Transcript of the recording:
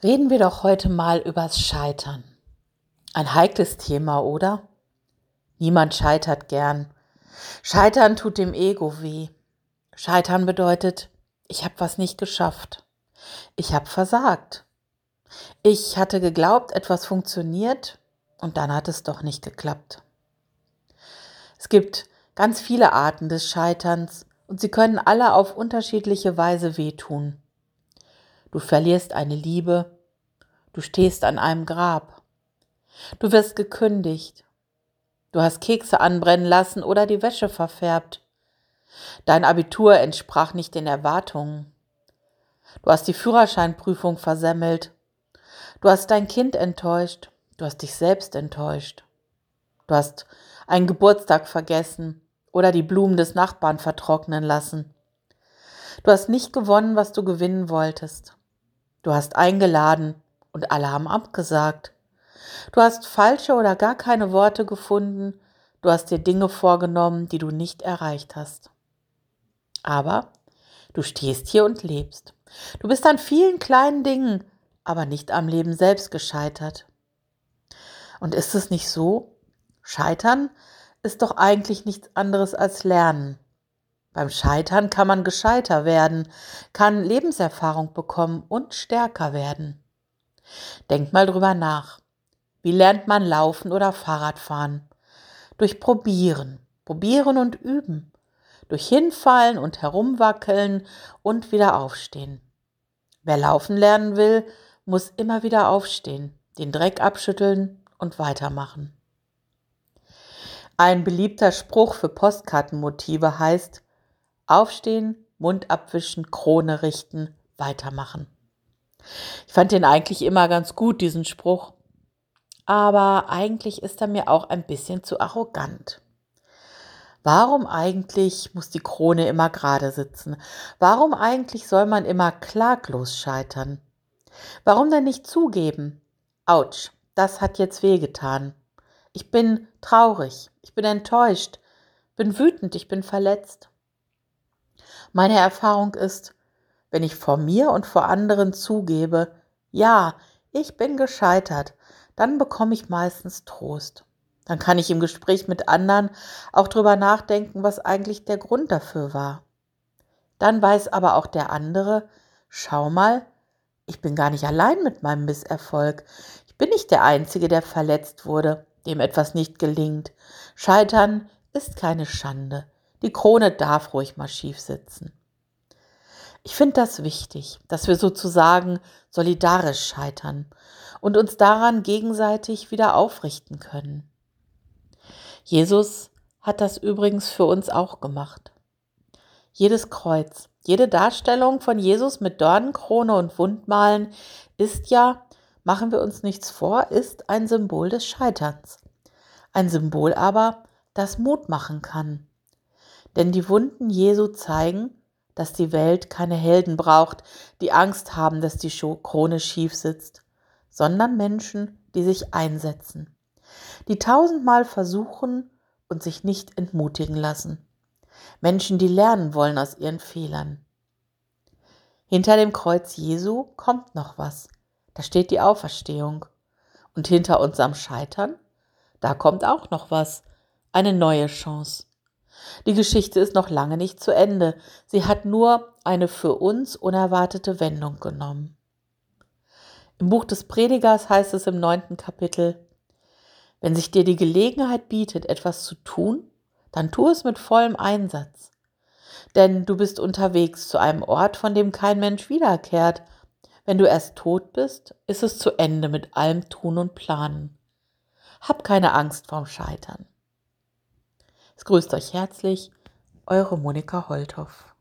Reden wir doch heute mal übers Scheitern. Ein heikles Thema, oder? Niemand scheitert gern. Scheitern tut dem Ego weh. Scheitern bedeutet, ich habe was nicht geschafft. Ich habe versagt. Ich hatte geglaubt, etwas funktioniert und dann hat es doch nicht geklappt. Es gibt ganz viele Arten des Scheiterns und sie können alle auf unterschiedliche Weise wehtun. Du verlierst eine Liebe, du stehst an einem Grab, du wirst gekündigt, du hast Kekse anbrennen lassen oder die Wäsche verfärbt, dein Abitur entsprach nicht den Erwartungen, du hast die Führerscheinprüfung versemmelt, du hast dein Kind enttäuscht, du hast dich selbst enttäuscht, du hast einen Geburtstag vergessen oder die Blumen des Nachbarn vertrocknen lassen. Du hast nicht gewonnen, was du gewinnen wolltest. Du hast eingeladen und alle haben abgesagt. Du hast falsche oder gar keine Worte gefunden. Du hast dir Dinge vorgenommen, die du nicht erreicht hast. Aber du stehst hier und lebst. Du bist an vielen kleinen Dingen, aber nicht am Leben selbst gescheitert. Und ist es nicht so? Scheitern ist doch eigentlich nichts anderes als Lernen. Beim Scheitern kann man gescheiter werden, kann Lebenserfahrung bekommen und stärker werden. Denk mal drüber nach. Wie lernt man laufen oder Fahrradfahren? Durch Probieren. Probieren und üben. Durch Hinfallen und Herumwackeln und wieder aufstehen. Wer laufen lernen will, muss immer wieder aufstehen, den Dreck abschütteln und weitermachen. Ein beliebter Spruch für Postkartenmotive heißt: Aufstehen, Mund abwischen, Krone richten, weitermachen. Ich fand den eigentlich immer ganz gut, diesen Spruch. Aber eigentlich ist er mir auch ein bisschen zu arrogant. Warum eigentlich muss die Krone immer gerade sitzen? Warum eigentlich soll man immer klaglos scheitern? Warum denn nicht zugeben? Autsch, das hat jetzt wehgetan. Ich bin traurig, ich bin enttäuscht, bin wütend, ich bin verletzt. Meine Erfahrung ist, wenn ich vor mir und vor anderen zugebe, ja, ich bin gescheitert, dann bekomme ich meistens Trost. Dann kann ich im Gespräch mit anderen auch drüber nachdenken, was eigentlich der Grund dafür war. Dann weiß aber auch der andere, schau mal, ich bin gar nicht allein mit meinem Misserfolg. Ich bin nicht der Einzige, der verletzt wurde, dem etwas nicht gelingt. Scheitern ist keine Schande. Die Krone darf ruhig mal schief sitzen. Ich finde das wichtig, dass wir sozusagen solidarisch scheitern und uns daran gegenseitig wieder aufrichten können. Jesus hat das übrigens für uns auch gemacht. Jedes Kreuz, jede Darstellung von Jesus mit Dornenkrone und Wundmalen ist ja, machen wir uns nichts vor, ist ein Symbol des Scheiterns. Ein Symbol aber, das Mut machen kann. Denn die Wunden Jesu zeigen, dass die Welt keine Helden braucht, die Angst haben, dass die Krone schief sitzt, sondern Menschen, die sich einsetzen, die tausendmal versuchen und sich nicht entmutigen lassen. Menschen, die lernen wollen aus ihren Fehlern. Hinter dem Kreuz Jesu kommt noch was. Da steht die Auferstehung. Und hinter unserem Scheitern, da kommt auch noch was. Eine neue Chance. Die Geschichte ist noch lange nicht zu Ende. Sie hat nur eine für uns unerwartete Wendung genommen. Im Buch des Predigers heißt es im 9. Kapitel: Wenn sich dir die Gelegenheit bietet, etwas zu tun, dann tu es mit vollem Einsatz. Denn du bist unterwegs zu einem Ort, von dem kein Mensch wiederkehrt. Wenn du erst tot bist, ist es zu Ende mit allem Tun und Planen. Hab keine Angst vorm Scheitern. Es grüßt euch herzlich, eure Monika Holthoff.